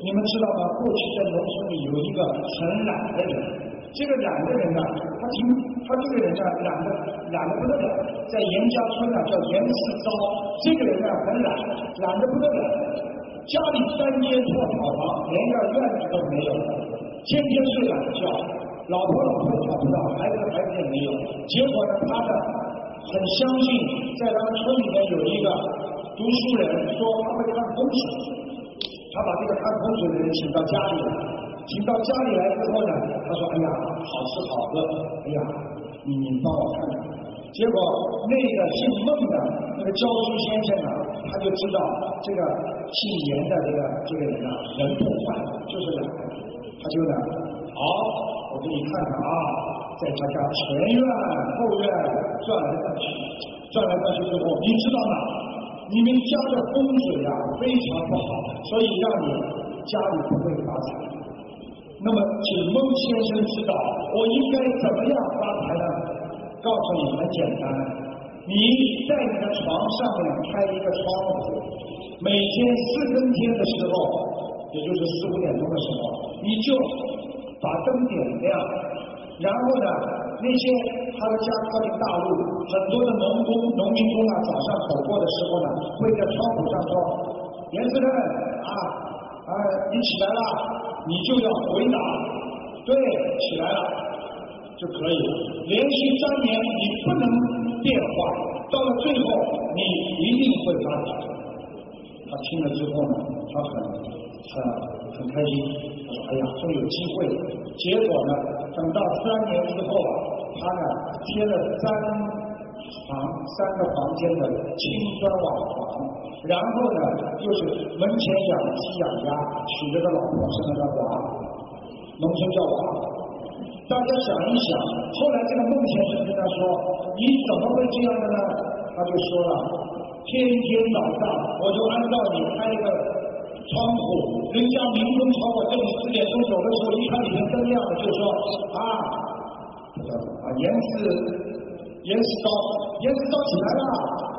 你们知道吗？过去在农村里有一个很懒的人，这个懒的人呢，他这个人呢懒得不得了，在严家村呢叫严世昭，这个人呢很懒得不得了，家里3间破草房，连个院子都没有，天天睡懒觉，老婆找不到，孩子也没有，结果呢，他的很相信，在他们村里面有一个读书人说他会看风水，他把这个看风水的人请到家里来，之后呢，他说：“哎呀，好吃好喝，哎呀，你帮我看看。”结果那个姓孟的那个教书先生啊，他就知道这个姓严的这个人啊，人不坏，就是懒，他就呢，好，我给你看看啊，在他家前院后院转来转去之后，你知道吗？你们家的风水啊非常不好，所以让你家里不会发财。那么，请孟先生知道我应该怎么样发财呢？告诉你很简单，你在你的床上面开一个窗户，每天4更天的时候，也就是4、5点钟的时候，你就把灯点亮，然后呢，那些他的家靠近大路，很多的农民工啊，早上走过的时候呢，会在窗户上说：“严先生你起来了。”你就要回答，对，起来了就可以了。连续3年你不能变化，到了最后你一定会发财。他听了之后呢，他很开心，他说：“哎呀，终有机会了。”结果呢，等到3年之后啊，他呢贴了3个房间的青砖瓦房，然后呢就是门前养鸡养鸭，娶了个老婆生了个娃，农村叫娃。大家想一想，后来这个孟先生跟他说：“你怎么会这样的呢？”他就说了：“天天早上我就按照你开一个窗户，人家民工朝我这里4点钟走的时候，一看里面灯亮了，就说严世昭起来了，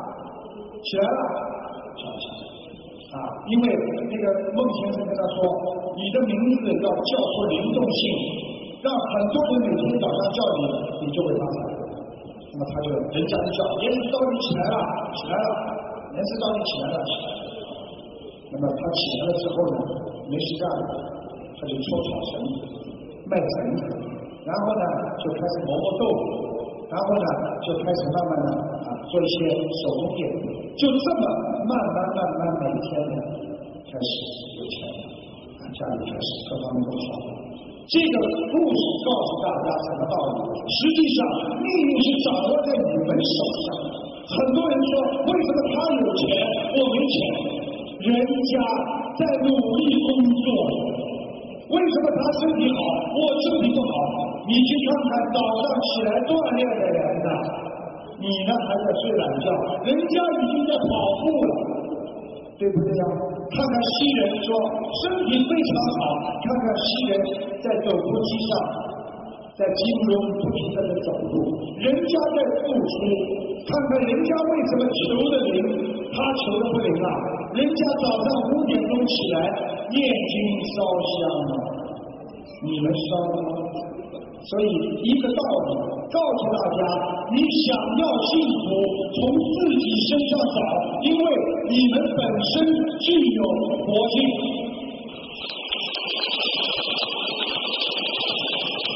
因为那个孟先生跟他说，你的名字要叫出灵动性，让很多人每天早上叫你就会发财。那么他就人家就叫严世昭你起来了，严世昭你起来了。那么他起来了之后呢，没事干了，他就搓炒绳子，卖绳子，然后呢就开始磨豆腐。然后呢，就开始慢慢的做一些手工业，就这么慢慢每天呢开始有钱了，家里开始各方面都好。这个故事告诉大家什么道理？实际上命运是掌握在你们手上。很多人说，为什么他有钱我没钱？人家在努力工作。为什么他身体好，我身体不好？你去看看早上起来锻炼的人呢，你呢还在睡懒觉，人家已经在跑步了，对不对呀？看看西人说身体非常好，看看西人在走步机上，在金融不停地在走路，人家在付出，看看人家为什么求的灵，他求的不灵啊？人家早上5点钟起来念经烧香啊，你们烧吗？所以一个道理告诉大家，你想要幸福，从自己身上找，因为你们本身具有佛性。